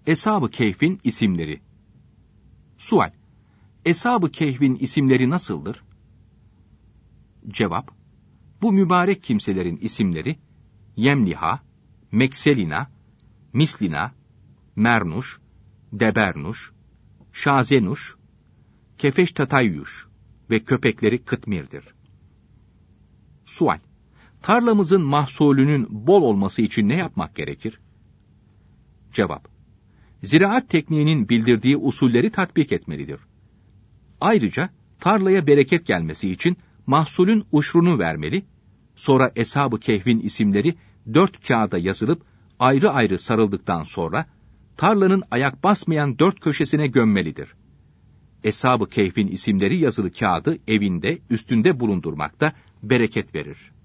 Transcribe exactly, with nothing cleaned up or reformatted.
Eshab-ı Kehf'in isimleri. Sual: Eshab-ı Kehf'in isimleri nasıldır? Cevap: Bu mübarek kimselerin isimleri Yemliha, Mekselina, Mislina, Mernuş, Debernuş, Şazenuş, Kefeştatayyuş ve köpekleri Kıtmir'dir. Sual: Tarlamızın mahsulünün bol olması için ne yapmak gerekir? Cevap: Ziraat tekniğinin bildirdiği usulleri tatbik etmelidir. Ayrıca tarlaya bereket gelmesi için mahsulün uşrunu vermeli, sonra Eshab-ı Kehf'in isimleri dört kağıda yazılıp ayrı ayrı sarıldıktan sonra tarlanın ayak basmayan dört köşesine gömmelidir. Eshab-ı Kehf'in isimleri yazılı kağıdı evinde, üstünde bulundurmakta bereket verir.